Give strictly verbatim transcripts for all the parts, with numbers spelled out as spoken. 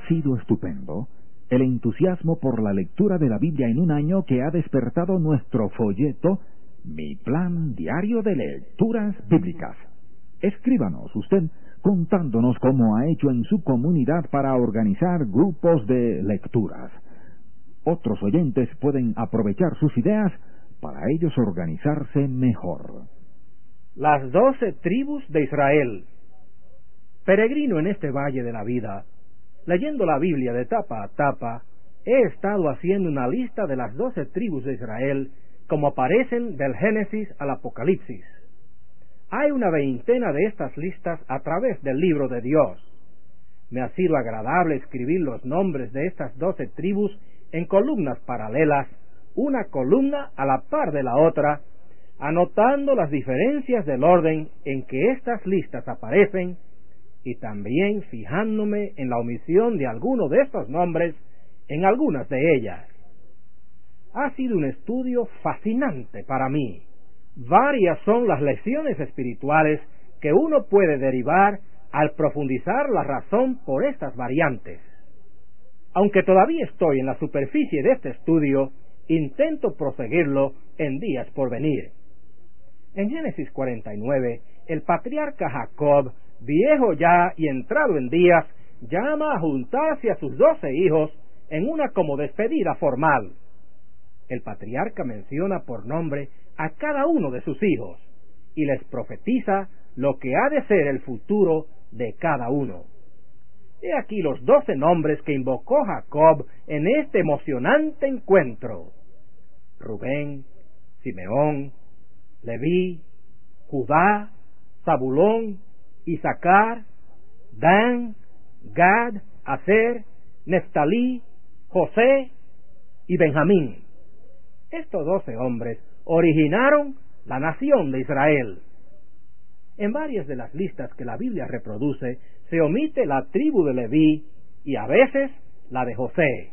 sido estupendo el entusiasmo por la lectura de la Biblia en un año que ha despertado nuestro folleto Mi Plan Diario de Lecturas Bíblicas. Escríbanos usted contándonos cómo ha hecho en su comunidad para organizar grupos de lecturas. Otros oyentes pueden aprovechar sus ideas para ellos organizarse mejor. Las doce tribus de Israel. Peregrino en este valle de la vida, leyendo la Biblia de tapa a tapa, he estado haciendo una lista de las doce tribus de Israel como aparecen del Génesis al Apocalipsis. Hay una veintena de estas listas a través del libro de Dios. Me ha sido agradable escribir los nombres de estas doce tribus en columnas paralelas, una columna a la par de la otra, anotando las diferencias del orden en que estas listas aparecen y también fijándome en la omisión de alguno de estos nombres en algunas de ellas. Ha sido un estudio fascinante para mí. Varias son las lecciones espirituales que uno puede derivar al profundizar la razón por estas variantes. Aunque todavía estoy en la superficie de este estudio, intento proseguirlo en días por venir. En Génesis cuarenta y nueve, el patriarca Jacob, viejo ya y entrado en días, llama a juntarse a sus doce hijos en una como despedida formal. El patriarca menciona por nombre a cada uno de sus hijos y les profetiza lo que ha de ser el futuro de cada uno. He aquí los doce nombres que invocó Jacob en este emocionante encuentro: Rubén, Simeón, Leví, Judá, Zabulón, Isaacar, Dan, Gad, Aser, Neftalí, José y Benjamín. Estos doce hombres originaron la nación de Israel. En varias de las listas que la Biblia reproduce se omite la tribu de Leví y a veces la de José.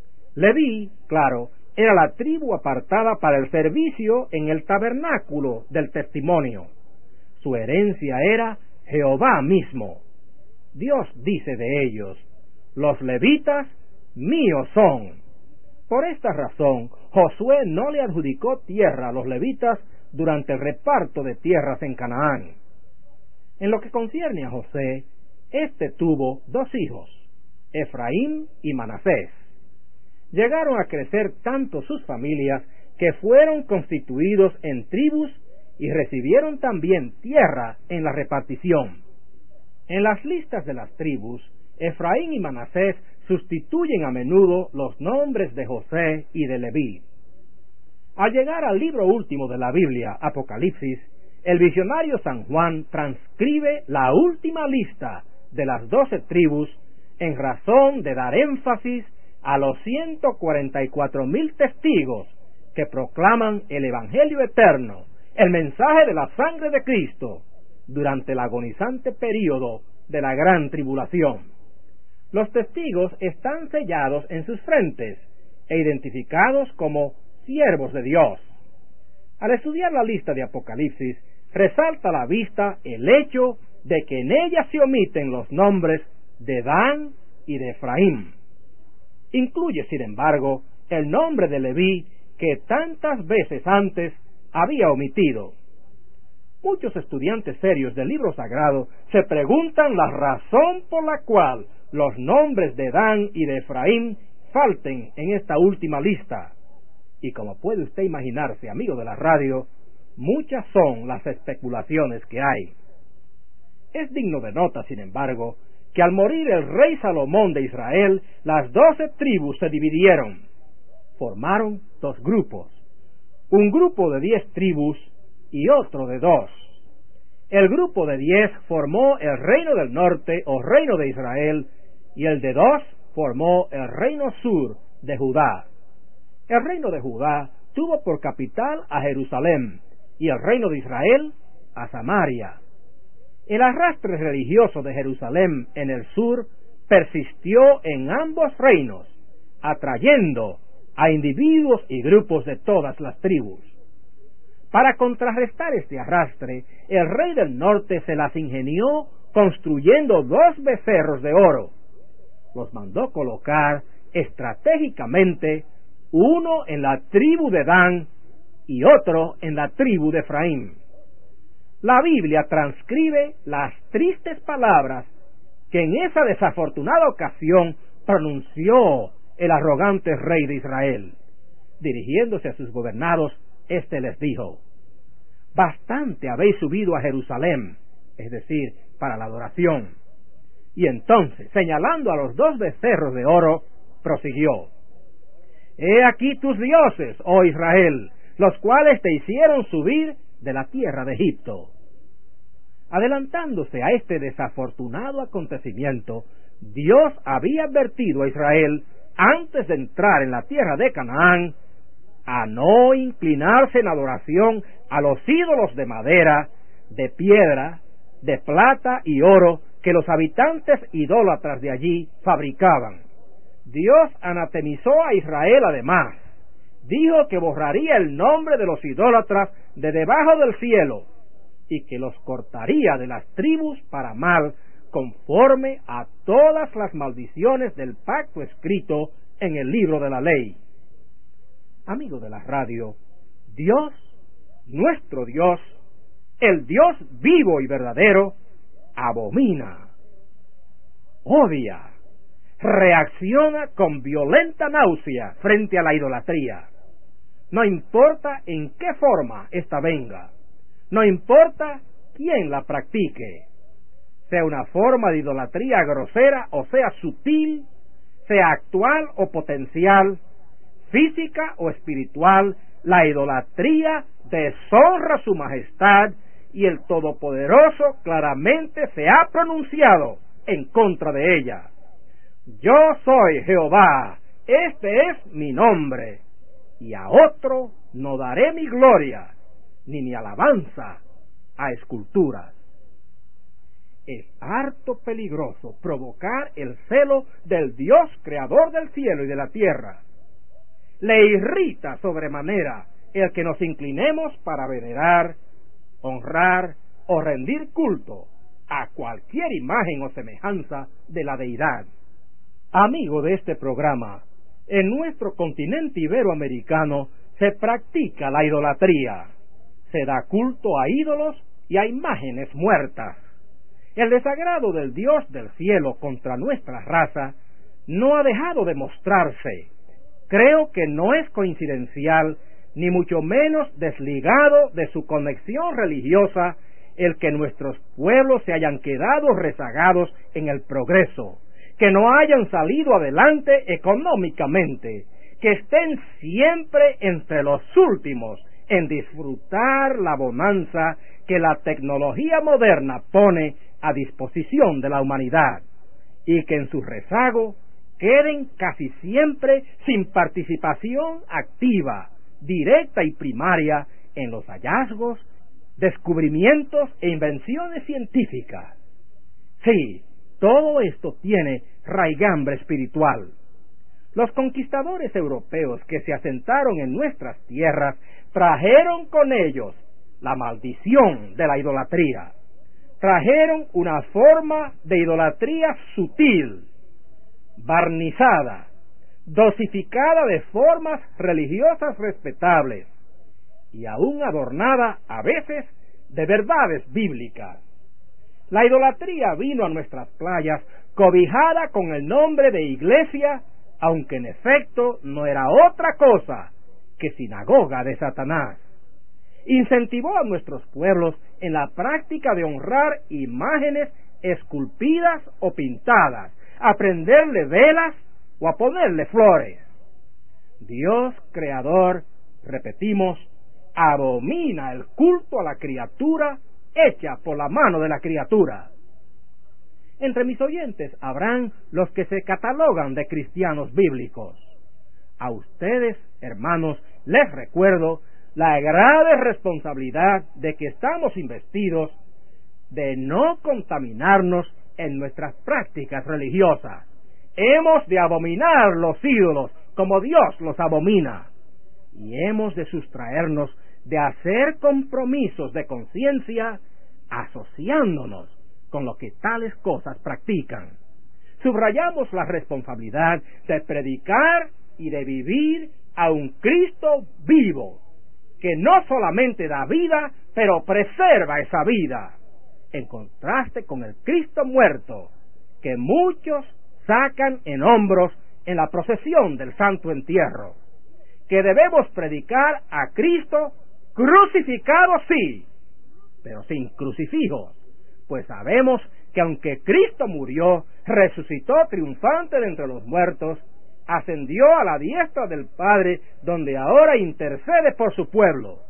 Leví, claro, era la tribu apartada para el servicio en el tabernáculo del testimonio. Su herencia era Jehová mismo. Dios dice de ellos: los levitas míos son. Por esta razón, Josué no le adjudicó tierra a los levitas durante el reparto de tierras en Canaán. En lo que concierne a José, éste tuvo dos hijos, Efraín y Manasés. Llegaron a crecer tanto sus familias que fueron constituidos en tribus y recibieron también tierra en la repartición. En las listas de las tribus, Efraín y Manasés sustituyen a menudo los nombres de José y de Leví. Al llegar al libro último de la Biblia, Apocalipsis, el visionario San Juan transcribe la última lista de las doce tribus en razón de dar énfasis a los ciento cuarenta y cuatro mil testigos que proclaman el Evangelio eterno, el mensaje de la sangre de Cristo, durante el agonizante período de la gran tribulación. Los testigos están sellados en sus frentes e identificados como siervos de Dios. Al estudiar la lista de Apocalipsis, resalta a la vista el hecho de que en ella se omiten los nombres de Dan y de Efraín. Incluye, sin embargo, el nombre de Leví, que tantas veces antes había omitido. Muchos estudiantes serios del libro sagrado se preguntan la razón por la cual los nombres de Dan y de Efraín falten en esta última lista. Y como puede usted imaginarse, amigo de la radio, muchas son las especulaciones que hay. Es digno de nota, sin embargo, que al morir el rey Salomón de Israel, las doce tribus se dividieron. Formaron dos grupos, un grupo de diez tribus y otro de dos. El grupo de diez formó el reino del norte o reino de Israel, y el de dos formó el reino sur de Judá. El reino de Judá tuvo por capital a Jerusalén, y el reino de Israel a Samaria. El arrastre religioso de Jerusalén en el sur persistió en ambos reinos, atrayendo a individuos y grupos de todas las tribus. Para contrarrestar este arrastre, el rey del norte se las ingenió construyendo dos becerros de oro. los mandó colocar estratégicamente, uno en la tribu de Dan y otro en la tribu de Efraín. La Biblia transcribe las tristes palabras que en esa desafortunada ocasión pronunció el arrogante rey de Israel. Dirigiéndose a sus gobernados, éste les dijo: bastante habéis subido a Jerusalén, es decir, para la adoración. Y entonces, señalando a los dos becerros de oro, prosiguió: he aquí tus dioses, oh Israel, los cuales te hicieron subir de la tierra de Egipto. Adelantándose a este desafortunado acontecimiento, Dios había advertido a Israel, antes de entrar en la tierra de Canaán, a no inclinarse en adoración a los ídolos de madera, de piedra, de plata y oro que los habitantes idólatras de allí fabricaban. Dios anatemizó a Israel además. Dijo que borraría el nombre de los idólatras de debajo del cielo y que los cortaría de las tribus para mal, conforme a todas las maldiciones del pacto escrito en el libro de la ley. Amigo de la radio, Dios, nuestro Dios, el Dios vivo y verdadero, abomina, odia, reacciona con violenta náusea frente a la idolatría. No importa en qué forma ésta venga, no importa quién la practique, sea una forma de idolatría grosera o sea sutil, sea actual o potencial, física o espiritual, la idolatría deshonra su majestad y el Todopoderoso claramente se ha pronunciado en contra de ella. Yo soy Jehová, este es mi nombre, y a otro no daré mi gloria, ni mi alabanza a esculturas. Es harto peligroso provocar el celo del Dios creador del cielo y de la tierra. Le irrita sobremanera el que nos inclinemos para venerar, honrar o rendir culto a cualquier imagen o semejanza de la deidad. Amigo de este programa, en nuestro continente iberoamericano se practica la idolatría. Se da culto a ídolos y a imágenes muertas. El desagrado del Dios del cielo contra nuestra raza no ha dejado de mostrarse. Creo que no es coincidencial, ni mucho menos desligado de su conexión religiosa, el que nuestros pueblos se hayan quedado rezagados en el progreso, que no hayan salido adelante económicamente, que estén siempre entre los últimos en disfrutar la bonanza que la tecnología moderna pone a disposición de la humanidad, y que en su rezago queden casi siempre sin participación activa, directa y primaria en los hallazgos, descubrimientos e invenciones científicas. Sí, todo esto tiene raigambre espiritual. Los conquistadores europeos que se asentaron en nuestras tierras trajeron con ellos la maldición de la idolatría. Trajeron una forma de idolatría sutil, barnizada, dosificada de formas religiosas respetables y aún adornada a veces de verdades bíblicas. La idolatría vino a nuestras playas cobijada con el nombre de iglesia, aunque en efecto no era otra cosa que sinagoga de Satanás. Incentivó a nuestros pueblos en la práctica de honrar imágenes esculpidas o pintadas, a prenderle velas o a ponerle flores. Dios creador, repetimos, abomina el culto a la criatura hecha por la mano de la criatura. Entre mis oyentes habrán los que se catalogan de cristianos bíblicos. A ustedes, hermanos, les recuerdo la grave responsabilidad de que estamos investidos de no contaminarnos en nuestras prácticas religiosas. Hemos de abominar los ídolos como Dios los abomina, y hemos de sustraernos de hacer compromisos de conciencia asociándonos con lo que tales cosas practican. subrayamos la responsabilidad de predicar y de vivir a un Cristo vivo, que no solamente da vida, pero preserva esa vida, en contraste con el Cristo muerto, que muchos sacan en hombros en la procesión del Santo Entierro, que debemos predicar a Cristo crucificado, sí, pero sin crucifijos, pues sabemos que aunque Cristo murió, resucitó triunfante de entre los muertos, ascendió a la diestra del Padre, donde ahora intercede por su pueblo.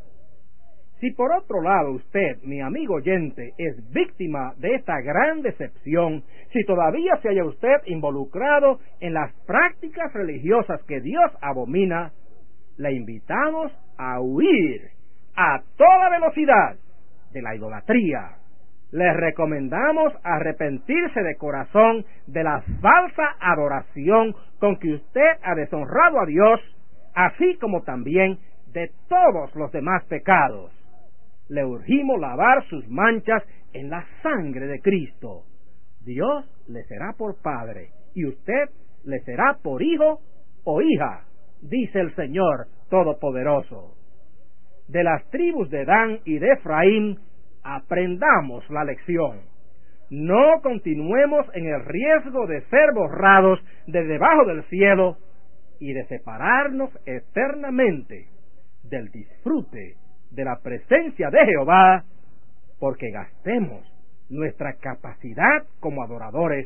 Si por otro lado usted, mi amigo oyente, es víctima de esta gran decepción, si todavía se halla usted involucrado en las prácticas religiosas que Dios abomina, le invitamos a huir a toda velocidad de la idolatría. Les recomendamos arrepentirse de corazón de la falsa adoración con que usted ha deshonrado a Dios, así como también de todos los demás pecados. Le urgimos lavar sus manchas en la sangre de Cristo. Dios le será por padre y usted le será por hijo o hija, dice el Señor Todopoderoso. De las tribus de Dan y de Efraín, aprendamos la lección. No continuemos en el riesgo de ser borrados de debajo del cielo y de separarnos eternamente del disfrute de la presencia de Jehová, porque gastemos nuestra capacidad como adoradores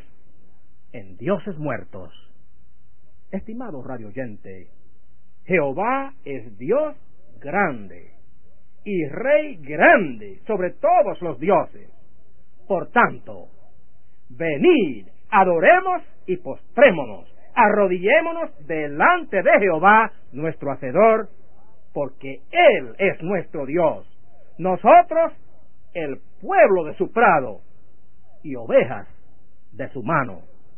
en dioses muertos. Estimado radio oyente, Jehová es Dios grande y Rey grande sobre todos los dioses. Por tanto, venid, adoremos y postrémonos, arrodillémonos delante de Jehová, nuestro Hacedor, porque Él es nuestro Dios, nosotros el pueblo de su prado y ovejas de su mano.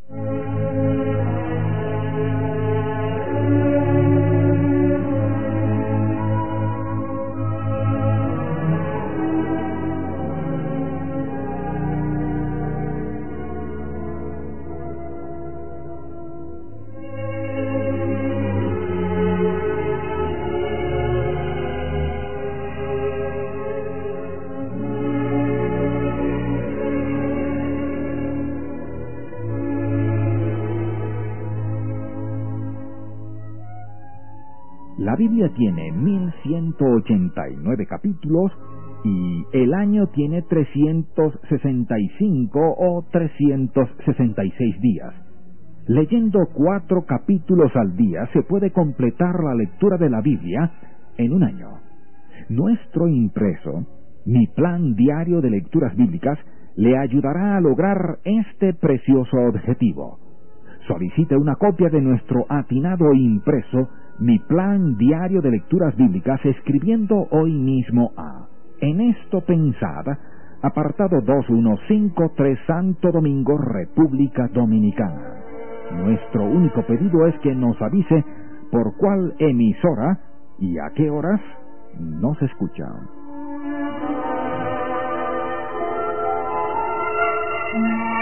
La Biblia tiene mil ciento ochenta y nueve capítulos y el año tiene trescientos sesenta y cinco o trescientos sesenta y seis días. Leyendo cuatro capítulos al día se puede completar la lectura de la Biblia en un año. Nuestro impreso, Mi Plan Diario de Lecturas Bíblicas, le ayudará a lograr este precioso objetivo. Solicite una copia de nuestro atinado impreso Mi Plan Diario de Lecturas Bíblicas escribiendo hoy mismo a En esto pensad, apartado dos mil ciento cincuenta y tres, Santo Domingo, República Dominicana. Nuestro único pedido es que nos avise por cuál emisora y a qué horas nos escuchan.